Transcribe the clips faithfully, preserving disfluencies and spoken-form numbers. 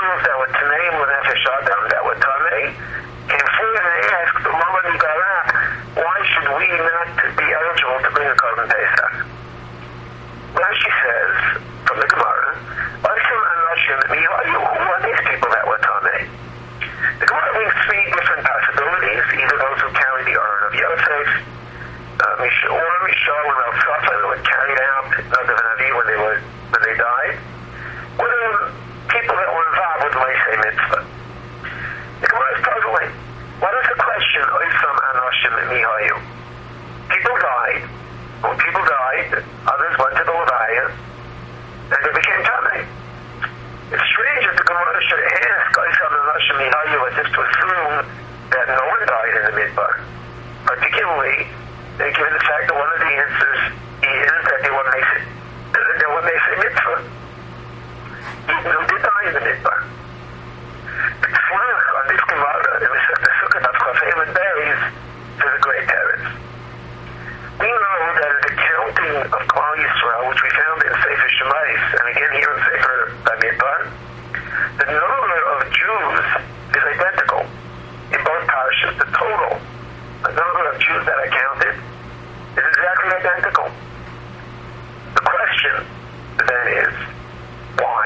Jews that were Taneim with Nefesh Adam, that were Tamei, came forward and they asked the Mama Nigara, why should we not be eligible to bring a Korban Pesach? Rashi says, from the Gemara, Oisem Anoshim Mihayu, who are these people that were Tamei? The Gemara brings three different possibilities, either those who carry the urn of Yosef, uh, or Mishal and Al Safa, who were carried out Nadav and Avi when they were when they died, or the people that were involved with Meisei Mitzvah. The Gemara is puzzling. What is the question, Oisam Anoshim Mihayu? People died. When people died, others went to the Levaya, and they became Tamei. It's strange that the Gemara should ask Oisam Anoshim Mihayu as if to assume that no one died in the Midbar. Particularly, given the fact that one of the answers is that they were Meisei, they were Meisei Mitzvah. Who did die in the Midbar. The Tzlach on this Gemara, in the Sukkot of Chafayim Beis, is a great teretz. We know that in the counting of Klal Yisrael, which we found in Sefer Shemais, and again here in Sefer Bamidbar, the number of Jews is identical in both parashas. The total, the number of Jews that are counted, is exactly identical. The question then is, why?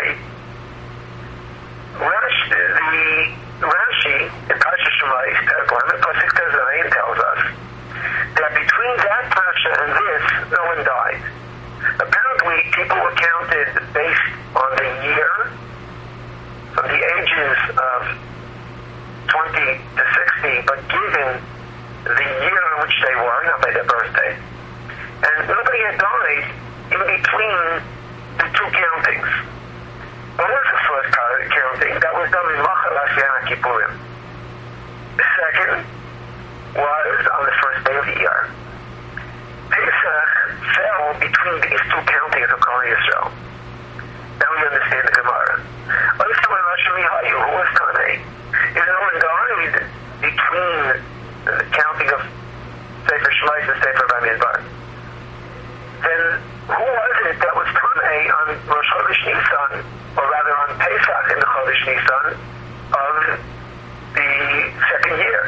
Rashi, the Rashi in Parsha Shemais, Pasuk Tezayin tells us that between that Parsha and this, no one died. Apparently, people were counted based on the year, from the ages of twenty to sixty, but given the year in which they were, not by their birthday. And nobody had died in between the two countings. What was the first counting? That was done in Machalas Yom Kippurim. The second was on the first day of the year. Pesach fell between these two countings of Klal Yisrael. Now we understand the Gemara. Who was Tanei? If no one died between the counting of Sefer Shemais and Sefer Bamidbar, then who was it that was Tanei on Rosh Chodesh Nisan, or rather on Pesach in the Chodesh Nisan of the second year?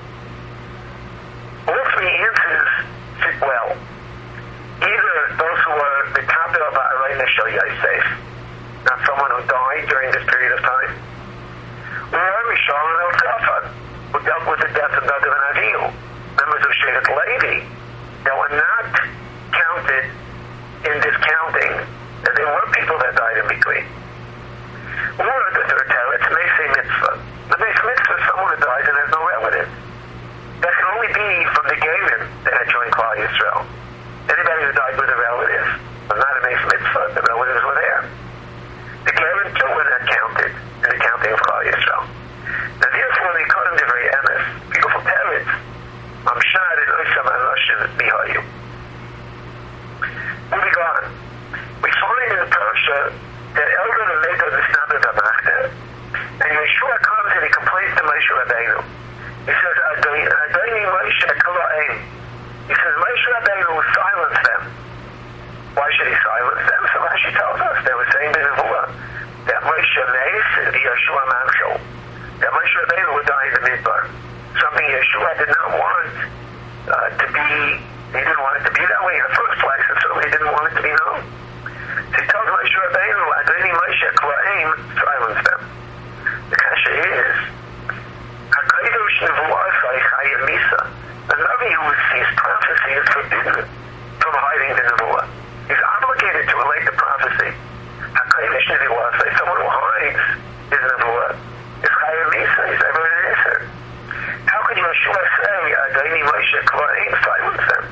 All three answers fit well. Either those who were the capital of Arei Neshel Yosef, not someone who died during this period of time, or Mishal and El Safad, who dealt with the death of Nadav and Avihu, members of Shevet Levi, that were not counted in this counting, and there were people that died in between. Or the third teretz, Meisei Mitzvah. The Meisei Mitzvah is someone who dies and has no relatives. That can only be from the Gerim that had joined Klal Yisrael. Anybody who died with a relative was not a Meisei Mitzvah, the relatives were there. The Gerim too were not counted in the counting of Klal Yisrael. Now therefore, they call him the very emes, beautiful teretz, Amshad and Oisam Anoshim Mihayu. Moving on, we find in the Parsha that Elder and Leto Nisnabed Abachta, and Yeshua comes and he complains to Moshe Rabbeinu. He says, Adoni Moshe Kalaim. He says, Moshe Rabbeinu will silence them. Why should he silence them? So Rashi tells us, they were saying in Nevuah, that Moshe Meis and Yeshua Mamshel, that Moshe Rabbeinu would die in the Midbar. Something Yeshua did not want uh, to be, he didn't want it to be that way in the first place, and certainly he didn't want it to be known. So he tells Moshe Rabbeinu, Adoni Moshe Kalaim, silence them. The kasha is, HaKadosh Nevuah Chayim Misa. The Navi who sees prophecy is forbidden from hiding the Nevuah. He's obligated to relate the prophecy. HaKadosh Nevuah, someone who hides his Nevuah, is Chayim Misa, he's ever an answer. How could Yeshua say, Adoni Moshe Kalaim, silence them?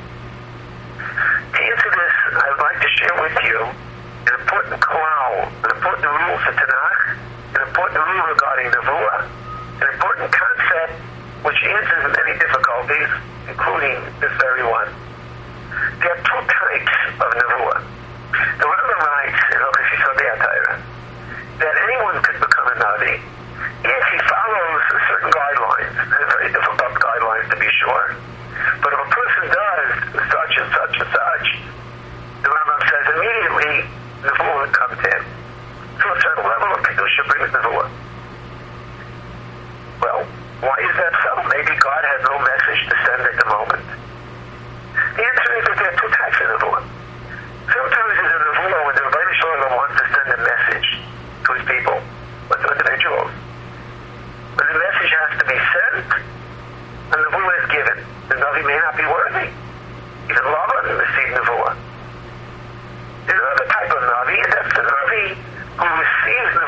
To answer this, I'd like to share with you an important klal, an important rule for Tanakh, an important rule regarding Nevuah, an important concept which answers many difficulties, including this very one. There are two types of Nevuah. The Rambam writes in Hilchos Yisodei HaTorah that anyone could become a Navi if he follows certain guidelines, and very difficult guidelines to be sure. But if a person does such and such and such, the Rambam says immediately Nevuah would come to him. So a certain level of Kedusha brings Nevuah.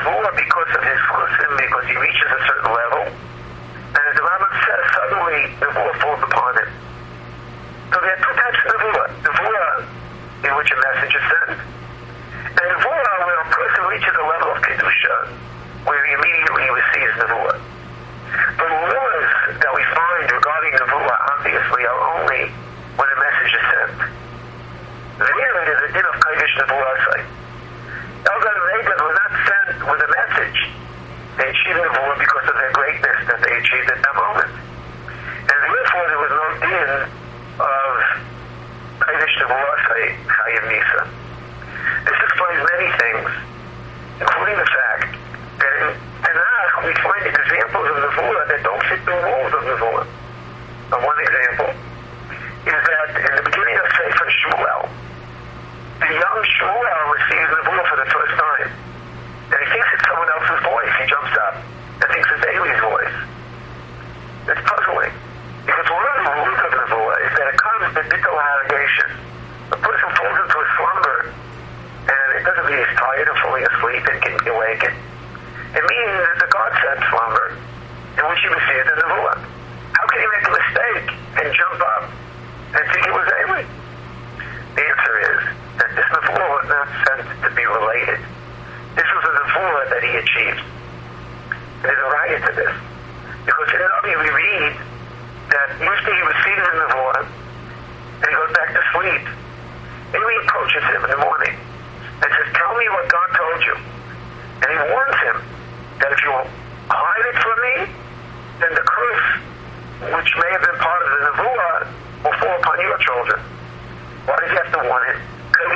nevuah because of his chusim, because he reaches a certain level. And as the Rambam says, suddenly nevuah falls upon him. So there are two types of nevuah. Nevuah in which a message is sent. And nevuah where a person reaches a level of kedusha, where he immediately receives nevuah. The laws that we find regarding nevuah obviously are only when a message is sent. There it is a din of kodesh nevuah. Elgan and Megan were not sent with a message. They achieved nevuah because of their greatness that they achieved at that moment. And therefore there was no din of kodesh nevuah chayim nisa. This explains many things, including the fact that in Tanakh we find examples of nevuah that don't fit the rules of nevuah. And one example is that in the beginning of Sefer Shmuel, the young Shmuel receives nevuah for the first time. And he thinks it's someone else's voice. He jumps up and thinks it's Eli's voice. It's puzzling. Because one of the rules of nevuah is that it comes to bittul allegation. A person falls into a slumber, and it doesn't mean he's tired or falling asleep and can be awakened. It means it's a God-sent slumber in which he receives a nevuah. How can he make a mistake and jump up and think it was Eli? The answer is that this nevuah was not sent to be related. This was a nevuah that he achieved. There's a riot to this. Because in the Navi we read that usually he receives a nevuah and he goes back to sleep. And he approaches him in the morning and says, tell me what God told you. And he warns him that if you hide it from me, then the curse, which may have been part of the nevuah, will fall upon your children. Why does he have to warn him?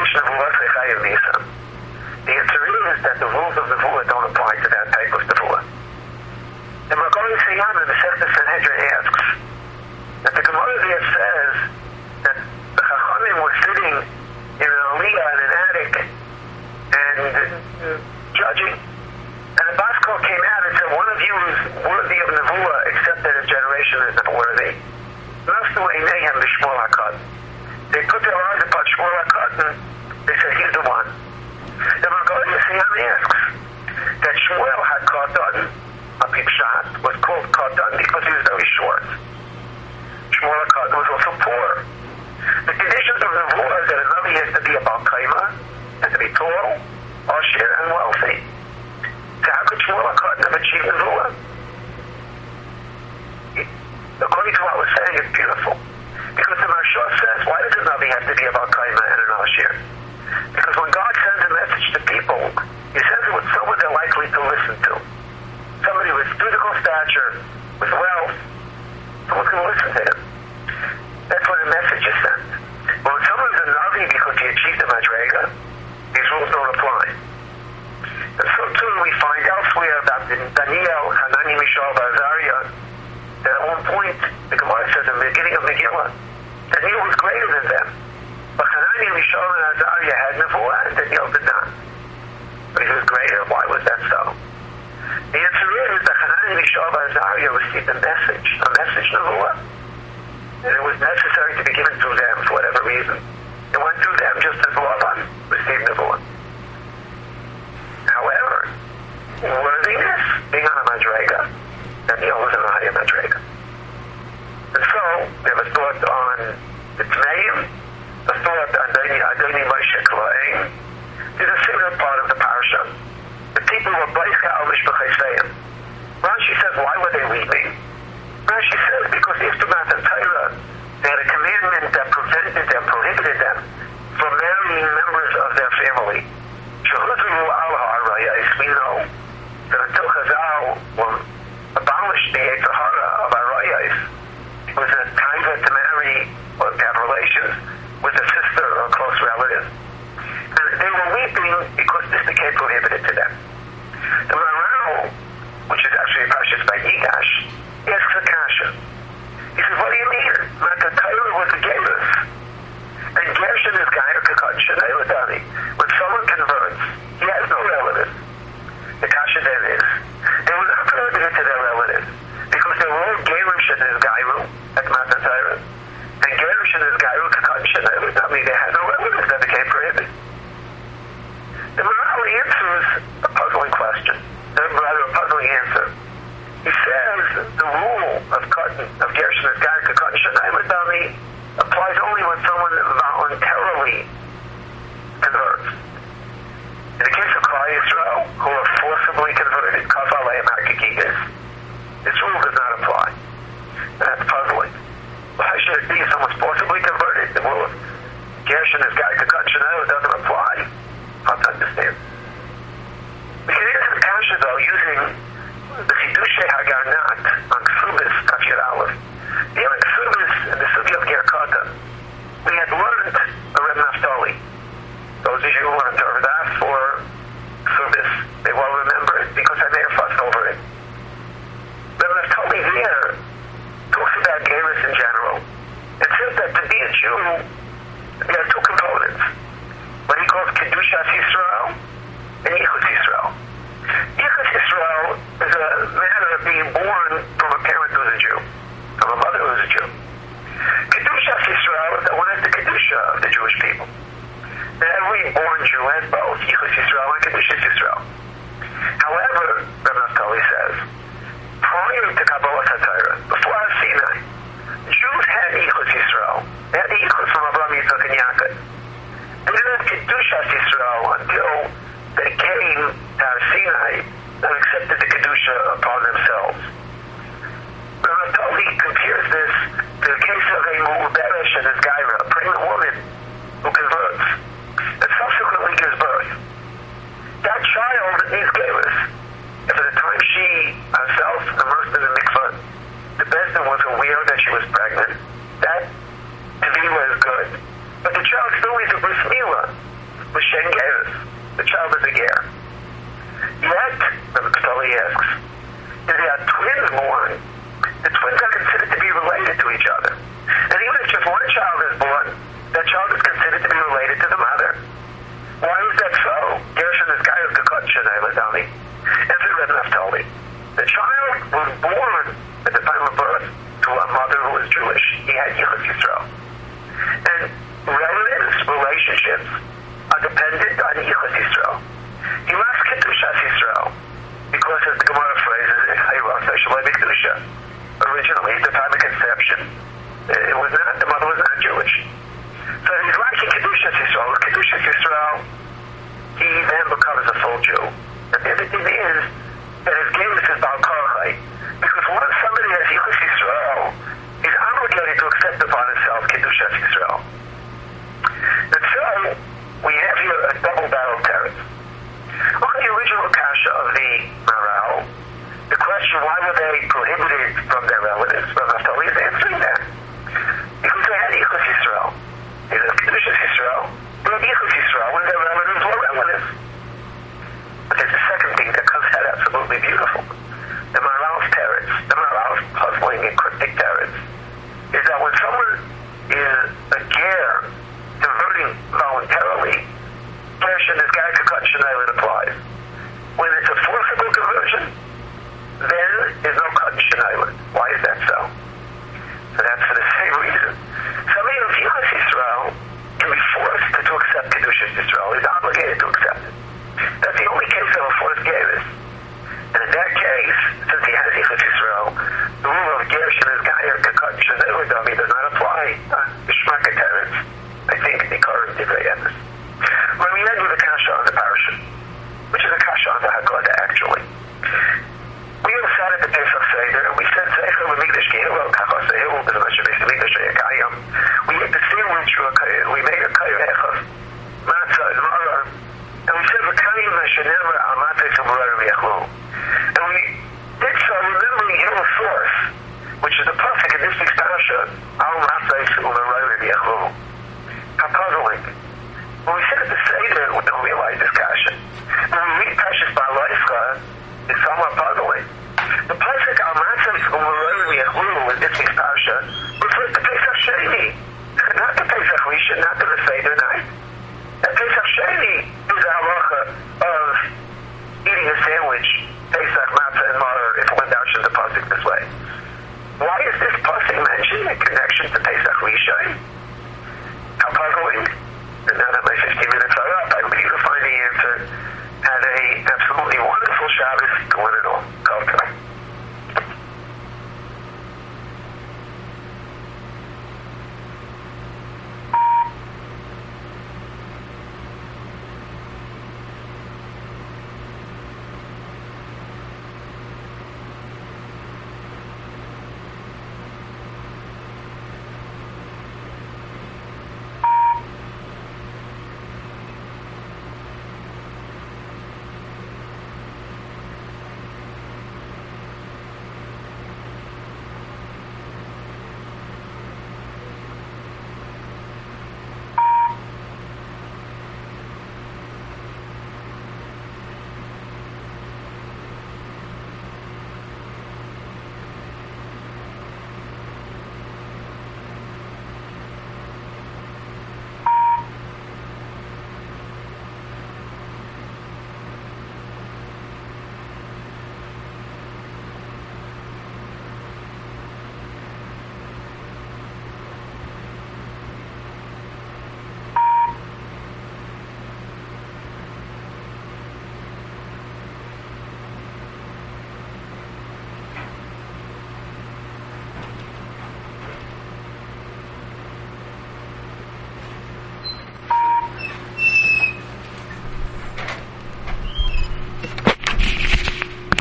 The answer is that the rules of nevuah don't apply to that type of nevuah. The Magoy Siyam in the Sechta Sanhedrin asks that the Gemara there says that the Chachamim were sitting in an aliyah in an attic and judging, and the Baskol came out and said, one of you is worthy of nevuah except that his generation is not worthy. They put their eyes upon Shmuel HaKatan. They said, he's the one. The Magoy Siyam asks that Shmuel HaKatan, a Pipshat, was called Katan because he was very short. Shmuel HaKatan was also poor. The conditions of the nevuah is that a Navi has to be a Baal Kaima, has to be tall, Ashir, and wealthy. So how could Shmuel HaKatan have achieved nevuah? According to what we're saying, it's beautiful. Because the Marshal says, why does a Navi have to be a Baal Kaima and an Ashir? Because when God sends a message to people, he sends it with someone they're likely to listen to. Somebody with physical stature, with wealth, someone can listen to him. That's when a message is sent. But when someone's a Navi because he achieved a Madrega, these rules don't apply. And so too we find elsewhere about Daniel, Hanani, Mishael, Azariah, that at one point, the Gemara says in the beginning of Megillah, Daniel was greater than them. But Hanani, Mishael, and Azariah had nevuah, and Daniel did not. But he was greater. Why was that so? The answer is that Hanani, Mishael, and Azariah received a message, a message nevuah. And it was necessary to be given to them for whatever reason. It went through them just as Laban received nevuah. However, worthiness, being on a Madrega, Daniel was on a higher Madrega. And so, we have a thought on the Tmeim, a thought on Adoni Moshe Klo'ein. There's a similar part of the parasha. The people were Baicha al Mishpachesayim. Rashi says, why were they weeping? Rashi says, because after Matan Torah, they had a commandment that prevented them, prohibited them from marrying members of their family. Shehudru al ha'arayis, we know that until Chazal will abolish the Yetzer Hara of arayis, it was a time to marry or to have relations with a sister or a close relative. And they were weeping because this became prohibited to them. The Maharal, which is actually a parasha by Yigash, asks a kasha. He says, what do you mean? Matan Torah was a gerus. And Gershon is Gair Kakad Shanei Ladani. When someone converts, he has no relative. The kasha then is, they were not prohibited to their relatives, because they were all Gerushin is Gairu at Matan Torah. And Gerushin is Gairu Kakad Shanei Ladani. They had no relatives that became prohibited. The Maharal answers a puzzle of Gershon as Gaius Katan Shanai Ladami applies only when someone voluntarily converts. In the case of Klal Yisrael, who are forcibly converted, Kaf Aleim Hakikikas, this rule does not apply. And that's puzzling. Why should it be if someone's forcibly converted? The rule of Gershon as Gaius Katan Shanai doesn't apply. Hard to understand. We can answer the kasha, though, using the Chidushei Hagarnat on Ksubis Kafir Aleph. Here in Ksubis, in the Sugi of Ger Katan, we had learned a Reb Naftali. Those of you who learned over that for Ksubis, they well remember it because I may have fussed over it. Reb Naftali there talks about Geras in general. It says that to be a Jew, there are two components. What he calls Kedushas Yisrael and Yichus Yisrael. Yichus Yisrael is a matter of being born from a parent who's a Jew, from a mother who's a Jew. Kedushas Yisrael is that one has the Kedusha of the Jewish people. And every born Jew has both Yichus Yisrael and Kedushas Yisrael. However, Reb Naftali says, prior to Kabbalah Torah, before Har Sinai, Jews had Yichus Yisrael. They had the Yichus from Abraham, Yitzchak, and Yaakov. They didn't have Kedushas Yisrael until they came to Har Sinai and accepted the Kedusha upon themselves. Reb Naftali compares this to the case of a Mu'uberesh and his Gaira, a pregnant woman who converts and subsequently gives birth. That child needs Geiras. If at the time she herself immersed in the mikvah, the Bezdin was aware that she was pregnant, that Tevila is good. But the child still needs a bris milah with Shen Geiras. The child is a ger. Yet, Reb Naftali asks, if there are twins born, the twins are considered to be related to each other. And even if just one child is born, that child is considered to be related to the mother. Why is that so? Gershon is Gaius Katan Shanai Ladami. Answer Reb Naftali. The child was born at the time of birth to a mother who was Jewish. He had Yichus Yisrael. And relatives, relationships, are dependent on Yichus Yisrael. He lost Kedushas Yisrael because, as the Gemara phrases it, originally, at the time of conception, it was not, the mother was not Jewish. So he's lacking Kedushas Yisrael. Kedushas Yisrael, he then becomes a full Jew. And the other thing is that his Geras is Baal Korchai. Because once somebody has Yichus Yisrael, he's obligated to accept upon himself Kedushas Yisrael. And so, we have here a double-barreled teretz. Look at the original kasha of the Maral. The question, why were they prohibited from their relatives? Reb Naftali is answering that. Because they had Yichus Yisrael. They had Kedushas Yisrael. They had Yichus Yisrael when their relatives were relatives. But there's a second thing that comes out absolutely beautiful. The Maral's teretz, the Maral's puzzling and cryptic teretz, is that when someone is a ger, converting voluntarily, Gershon is Gaius Katan Shanai applies. When it's a forcible conversion, then there's no Katan Shanai. Why is that so? So that's for the same reason. Somebody who's Yichus Yisrael can be forced to, to accept Kedushas Yisrael. He's obligated to accept it. That's the only case of a forced Geras. And in that case, since he has Yichus Yisrael, the rule of Gershon is Gaius Katan Shanai does not apply on the Shmaka teretz. I think the current Divrei Emes. When we end with a kasha on the parasha, which is a kasha on the Haggadah, actually. We all sat at the Pesach Seder, and we said, Zeichel v'mikdash kehilo, kacha sehilu, b'zman shebeis v'mikdash hayakayim. We ate the sandwich, we made a kayrechav, matzah and maror, and we said, v'kayim v'shenever al matzah v'maror v'yachlu. And we did so remembering Hillel's source, which is the pasuk in this week's parasha, al matzah v'maror v'yachlu. How puzzling. When we sit at the Seder, we don't realize this kasha. When we read Parshas Ba'alaischa, it's somewhat puzzling. The pasuk al matzah v'maror v'yachlu in this week's parasha refers to Pesach Sheni, not to Pesach Rishon, not to the Seder night. And Pesach Sheni is the halacha of eating a sandwich, Pesach, matzah, and maror, if one dashes the pasuk this way. Why is this pasuk mentioned in connection to Pesach Rishon? How puzzling. And now that my fifteen minutes are up, I believe to find the answer. Have a absolutely wonderful Shabbos, one and all.